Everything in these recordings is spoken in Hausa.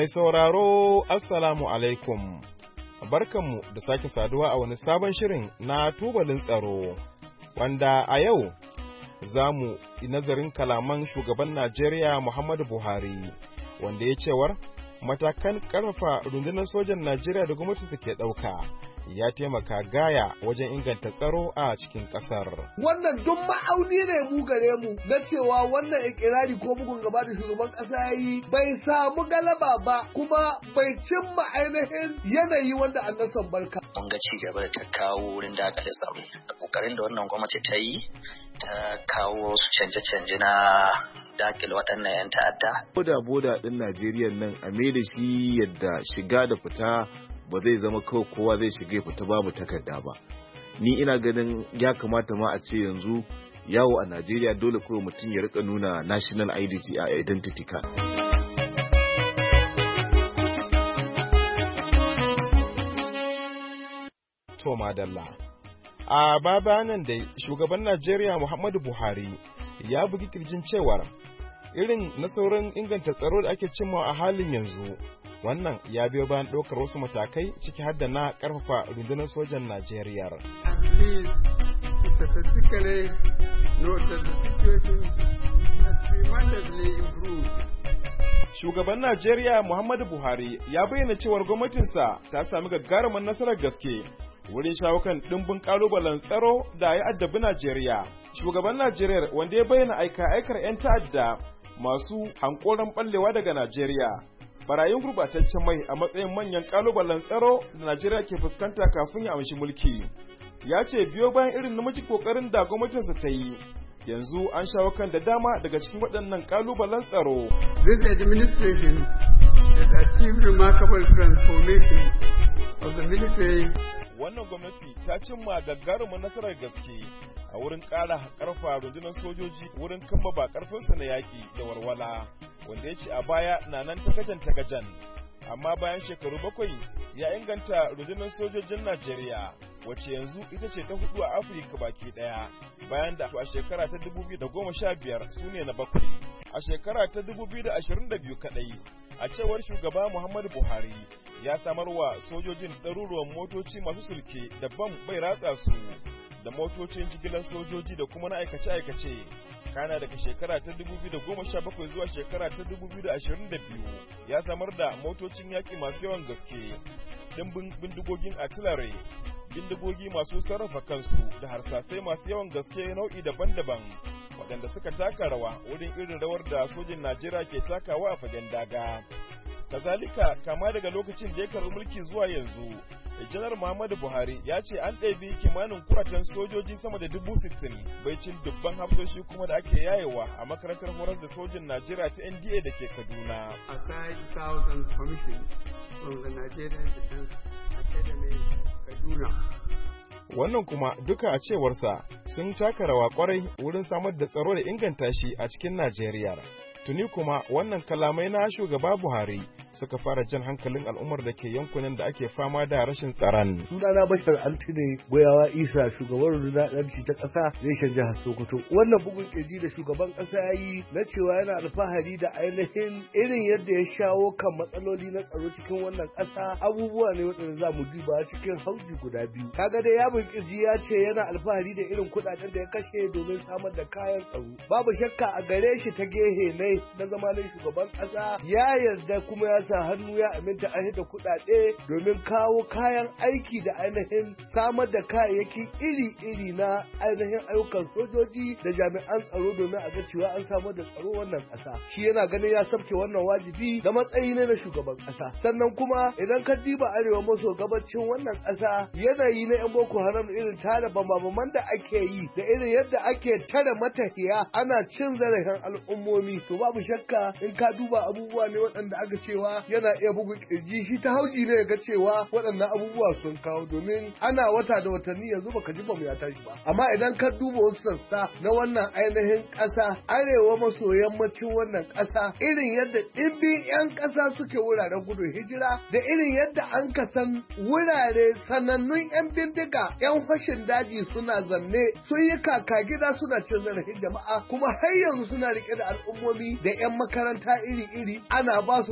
Mai sauraro, Assalamu alaikum. Barkanmu da sake saduwa a wani sabon shirin na tubalin tsaro, wanda a yau za mu nazarin kalaman shugaban Najeriya Muhammadu Buhari, wanda ya cewar matakan ƙarfafa rundunar sojan Najeriya da gwamnati take ɗauka ya taimaka gaya wajen inganta tsaro a cikin ƙasar. Wannan duk ma'auni ne mu gare mu na cewa wannan ikirari ko bugun gaba da shugaban ƙasa ya yi bai samu galaba ba kuma bai cimma ainihin yanayi wanda an son barka. Mun ga ci gaba da ta kawo wurin dakile tsaro da kokarin da wannan gwamnati ta yi ta kawo su canje-canje na dakile waɗannan 'yan ta'adda. Boda ɗin Najeriya nan a mai da shi yadda shiga da fita ba zai zama kawai kowa zai shiga ya fita babu takarda ba. Ni ina ganin ya kamata ma a ce yanzu yawo a Najeriya dole kawai mutum ya rika nuna national identity card. To madalla. A babanan da shugaban Najeriya Muhammadu Buhari ya bugi kirjin cewar irin nasarorin inganta tsaro da ake cimma a halin yanzu wannan ya biyo bayan ɗaukar wasu matakai ciki har da na ƙarfafa rundunar sojan Najeriya. Shugaban Najeriya Muhammadu Buhari ya bayyana cewar gwamnatinsa ta sami gagarumin nasarar gaske wurin shawo kan ɗimbin ƙalubalen tsaro da ya addabi Najeriya. Shugaban Najeriya wanda ya bayyana aika-aikar 'yan ta'adda masu hankoron ɓallewa daga Najeriya, barayin gurbataccen mai a matsayin manyan ƙalubalen tsaro da Najeriya ke fuskanta kafin ya amshi mulki. Ya ce biyo bayan irin namiji ƙoƙarin da gwamnatinsa ta yi, yanzu an shawo kan da dama daga cikin waɗannan ƙalubalen tsaro. This administration has achieved remarkable transformation of the military. Wannan gwamnati ta cimma gagarumin nasarar gaske a wurin ƙara ƙarfa rundunar sojoji wurin kamba ƙarfinsu na yaƙi da walwala, wanda ya ce a baya na nan tagajen, amma bayan shekaru 7 ya inganta rundunar sojojin Najeriya, wacce yanzu ita ce ta 4 a Afirka baki ɗaya, bayan da a shekara ta 2015 su ne na 7. A shekara ta 2022 kaɗai, a cewar shugaba Muhammadu Buhari, ya samar wa sojojin ɗaruruwan motoci masu sulke da bam bai ratsa su, da motocin jigilar sojoji da kuma na aikace-aikace. Kana daga shekara ta 2017 zuwa shekara ta 2022 ya samar da motocin yaƙi masu yawan gaske, dimbin bindigogin artillery, bindigogi masu sarrafa kansu da harsasai masu yawan gaske nau'i daban-daban, waɗanda suka taka rawa wurin irin rawar da sojin Najeriya ke takawa a fagen daga. Kazalika, kama daga lokacin da ya karɓi mulki zuwa yanzu, Janar Muhammadu Buhari ya ce an ɗabi kimanin kuratan sojoji sama da 60,000 bai cin dubban hafsoshi kuma da ake yayewa a makarantar horar da sojin Najeriya ta NDA da ke Kaduna. Aside 1,000 commissions from the Nigerian Defense Academy, Kaduna. Wannan kuma duka a cewarsa sun taka rawa kwarai wurin samar da tsaro da inganta shi a cikin Najeriya. Tuni kuma wannan kalamai na shugaba Buhari suka fara jan hankalin al'ummar da ke yankunan da ake fama da rashin tsaron. Sunana Bashar Altine Goyawa Isa, shugaban rundunar ɗanci ta ƙasa reshen jihar Sokoto. Wannan bugun ƙirji da shugaban ƙasa ya yi na cewa yana alfahari da ainihin irin yadda ya shawo kan matsaloli na tsaro cikin wannan ƙasa abubuwa ne waɗanda za mu duba cikin hauji guda biyu. Kaga dai ya ƙirji ya ce yana alfahari da irin kuɗaɗen da ya kashe domin samar da kayan tsaro. Babu shakka a gare shi ta gehe ne na zamanin shugaban ƙasa ya yarda kuma ya sa hannu ya aminta a da kuɗaɗe domin kawo kayan aiki da ainihin samar da kayayyaki iri-iri na ainihin ayyukan sojoji da jami'an tsaro domin a ga cewa an samar da tsaro wannan ƙasa. Shi yana ganin ya sabke wannan wajibi da matsayi ne na shugaban ƙasa. Sannan kuma idan ka diba arewa maso gabacin wannan ƙasa yanayi na 'yan Boko Haram irin tare bamabaman da ake yi da irin yadda ake tare matahiya ana cin zarafin al'ummomi, to babu shakka in ka duba abubuwa ne waɗanda aka cewa yana iya bugun kirji shi ta hauji ne ga cewa waɗannan abubuwa sun kawo, domin ana wata da watanni yanzu baka ji bamu ya tashi ba. Amma idan ka duba wasu sassa na wannan ainihin ƙasa arewa maso yammacin wannan ƙasa irin yadda ɗimbin 'yan ƙasa suke wuraren gudun hijira da irin yadda an ka san wurare sanannun 'yan bindiga 'yan fashin daji suna zanne sun yi kaka gida suna cin zarafin jama'a kuma har yanzu suna riƙe da al'ummomi da 'yan makaranta iri-iri ana ba su sarautu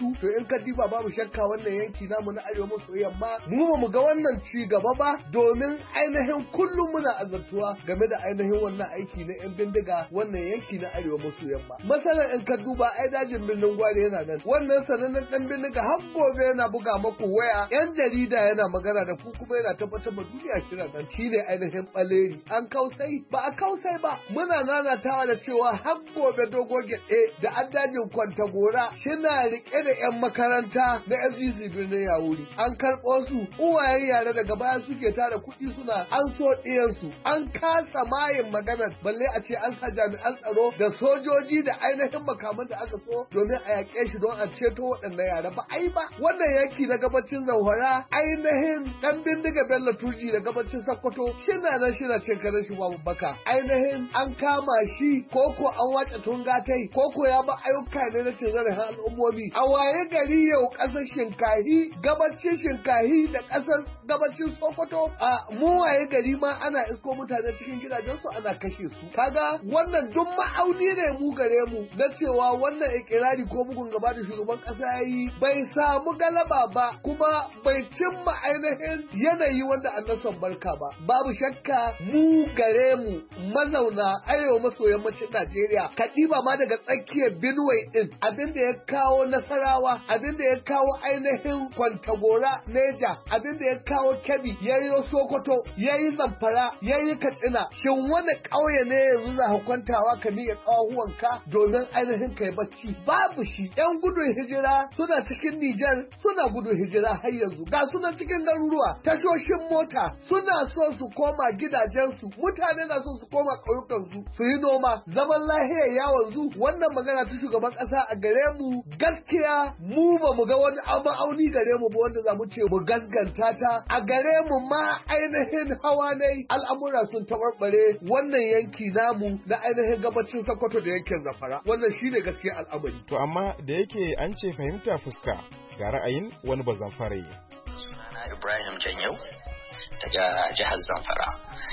mutu to in ka diba babu shakka wannan yanki namu na arewa maso yamma mu ba mu ga wannan ci gaba ba domin ainihin kullum muna azartuwa game da ainihin wannan aiki na yan bindiga wannan yanki na arewa maso yamma masalan in ka duba ai dajin birnin gwari yana nan wannan sanannen dan bindiga har gobe yana buga maku waya yan jarida yana magana da ku kuma yana tabbatar da duniya kira nan shine ainihin baleri an kausai ba a kausai ba muna nanatawa da cewa har gobe dogo gyaɗe da an dajin kwantagora shina rike da yan makaranta na FGC birnin Yawuri an karɓo su uwayen yare daga baya suke tara kuɗi suna an so ɗiyansu an kasa mayin maganar balle a ce an sa jami'an tsaro da sojoji da ainihin makaman da aka so domin a yaƙe shi don a ceto waɗannan yara ba ai ba wannan yanki na gabacin Zamfara ainihin ɗan bindiga Bello Turji da gabacin Sokoto shina nan shina cin karen shi babu baka ainihin an kama shi koko an wace tungatai koko ya ba ayyuka ne na cin zarafin al'ummomi a waye gari yau ƙasar Shinkahi gabacin Shinkahi da ƙasar gabacin Sokoto a mu waye gari ma ana isko mutane cikin gidajensu ana kashe su kaga wannan duk ma'auni ne mu gare mu na cewa wannan ikirari ko bugun gaba da shugaban ƙasa yayi bai samu galaba ba kuma bai cimma ainihin yanayi wanda annason barka ba babu shakka mu gare mu mazauna arewa maso yammacin Najeriya kadiba ma daga tsakiyar Benue din abinda ya kawo Nasarawa abinda ya kawo ainihin Kwantagora Neja abinda ya kawo Kebbi yayi Sokoto yayi Zamfara yayi Katsina shin wani ƙauye ne yanzu za ka kwantawa ka miƙa ƙawahuwanka domin ainihin kai bacci babu shi yan gudun hijira suna cikin Nijar suna gudun hijira har yanzu ga suna cikin garuruwa tashoshin mota suna so su koma gidajensu mutane na so su koma ƙauyukansu su yi noma zaman lahiya ya wanzu wannan magana ta shugaban ƙasa a gare mu gaskiya mu ba mu ga wani ma'auni gare mu ba wanda za mu ce mu gaskanta ta a gare mu ma ainihin hawa ne al'amura sun tabarbare wannan yanki namu na ainihin gabacin Sokoto da yankin Zamfara wannan shine gaskiya al'amari to amma da yake an ce fahimta fuska ga ra'ayin wani bazamfare sunana Ibrahim Janyau daga jihar Zamfara.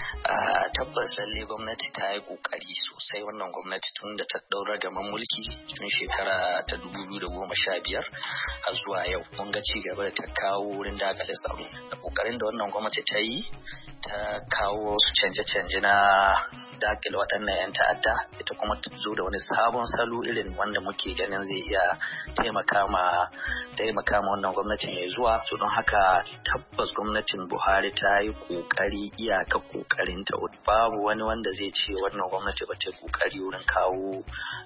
Tabbas lalle gwamnati ta yi kokari sosai wannan gwamnati tun da ta daura gaman mulki tun shekara ta 2015 har zuwa yau mun ga ci gaba da ta kawo wurin dakile tsaro da kokarin da wannan gwamnati ta yi ta kawo su canje-canje na dakile waɗannan 'yan ta'adda ita kuma ta zo da wani sabon salo irin wanda muke ganin zai iya taimaka ma wannan gwamnati mai zuwa so don haka tabbas gwamnatin Buhari ta yi kokari iyaka kokarin ta babu wani wanda zai ce wannan gwamnati ba ta yi kokari wurin kawo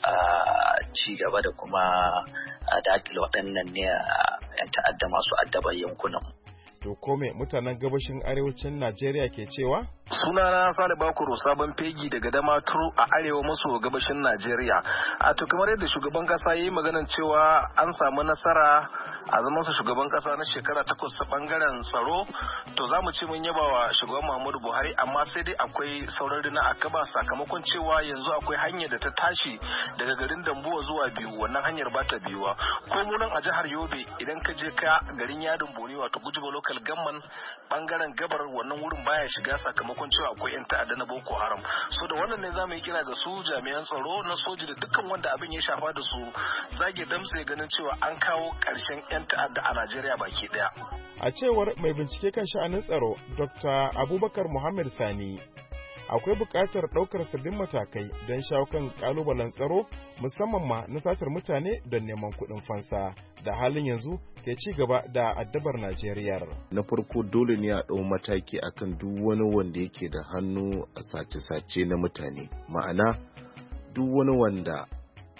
ci gaba da kuma dakile waɗannan ne 'yan ta'adda masu addabar yankunan. To kome mutanen gabashin arewacin Najeriya ke cewa? Sunana Sale Bakuro sabon fegi daga Damaturu a arewa maso gabashin Najeriya. To kamar yadda shugaban kasa yayi maganan cewa an samu nasara a zaman sa shugaban kasa na shekara 8 a bangaren tsaro, to zamu ce mun yaba wa shugaban Muhammadu Buhari amma sai dai akwai sauran rina a kaba sakamakon cewa yanzu akwai hanyar da ta tashi daga garin Dambuwa zuwa Biyu wannan hanyar ba ta biyuwa. Ko mu nan a jihar Yobe idan ka je ka garin Yadin Boni wato Gujiba local government bangaren gabar wannan wurin baya shiga sakamakon cewa akwai 'yan ta'adda na Boko Haram. So da wannan ne zamu yi kira ga su jami'an tsaro na soji da dukkan wanda abin ya shafa da su zage damtse ganin cewa an kawo ƙarshen 'yan ta'adda a Najeriya baki daya. A cewar mai bincike kan sha'anin tsaro Dr. Abubakar Muhammad Sani akwai buƙatar ɗaukar sabbin matakai don shawo kan ƙalubalen tsaro musamman ma na satar mutane don neman kuɗin fansa da halin yanzu ke ci gaba da addabar Najeriya. Na farko dole ne a ɗau mataki akan duk wani wanda yake da hannu a sace-sace na mutane. Ma'ana duk wani wanda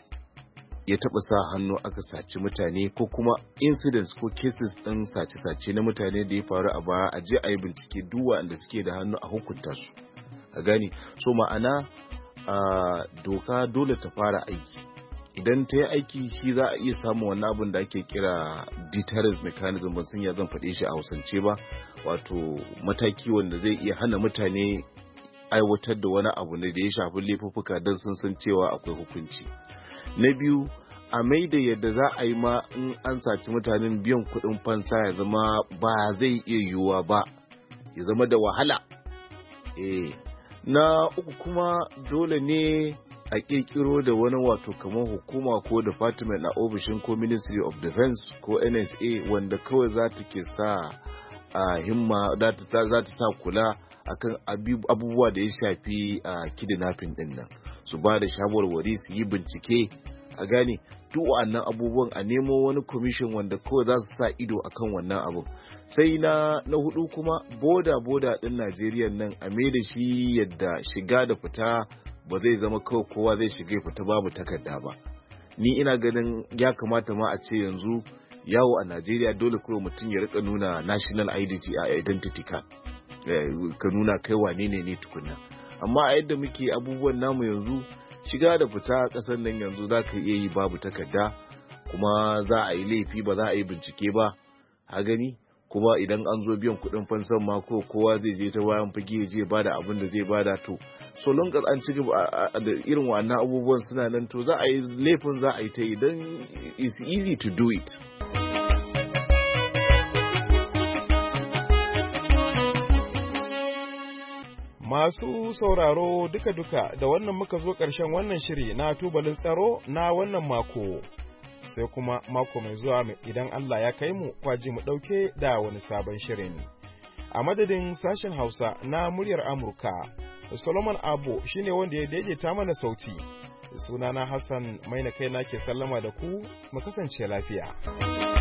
ya taɓa sa hannu aka saci mutane ko kuma incidents ko cases ɗin sace-sace na mutane da ya faru a baya a je a yi bincike duk wanda suke da hannu a hukunta su. A gani so ma'ana doka dole ta fara aiki idan ta yi aiki shi za a iya samun wani abin da ake kira deterrence mechanism ban san ya zan faɗe shi a hausance ba wato mataki wanda zai iya hana mutane aiwatar da wani abu ne da ya shafi laifuffuka don sun san cewa akwai hukunci. Na biyu a mai da yadda za a yi ma in an saci mutanen biyan kuɗin fansa ya zama ba zai iya yiwuwa ba ya zama da wahala. Na uku kuma dole ne a kirkiro da wani wato kamar hukuma ko department a ofishin ko Ministry of Defense ko NSA wanda kawai za ta ke sa himma za ta sa kula akan abubuwa da ya shafi kidnapping din nan, su ba da shawarwari, su yi bincike, a gane duk wannan abubuwan, a nemo wani commission wanda kawai za su sa ido akan wannan abu. Sai na hudu kuma boda din Najeriya nan a mai da shi yadda shiga da fita ba zai zama kawai kowa zai shiga fita babu takarda ba. Ni ina ganin ya kamata ma a ce yanzu yawo a Najeriya dole kawai mutum ya rika nuna national identity card, ka nuna kai wane ne tukunna. Amma a yadda muke abubuwan namu yanzu, shiga da fita a ƙasar nan yanzu za ka iya yi babu takarda, kuma za a yi laifi ba za a yi bincike ba, a gani. Kuma idan an zo biyan kuɗin fansan ma kowa zai je ta bayan fage ya je bada abin da zai bada, to so long as an ci gaba da irin wannan abubuwan suna nan, to za a yi laifin, za a yi ta yi, don it's easy to do it. Masu sauraro duka-duka da wannan muka zo ƙarshen wannan shiri na tubalin tsaro na wannan mako. Sai kuma mako mai zuwa idan Allah ya kai mu kwaji mu ɗauke da wani sabon shirin. A madadin sashen Hausa na muryar Amurka, Solomon Abo shine wanda ya daidaita mana sauti. Sunana Hassan Maina kaina ke sallama da ku, mu kasance lafiya.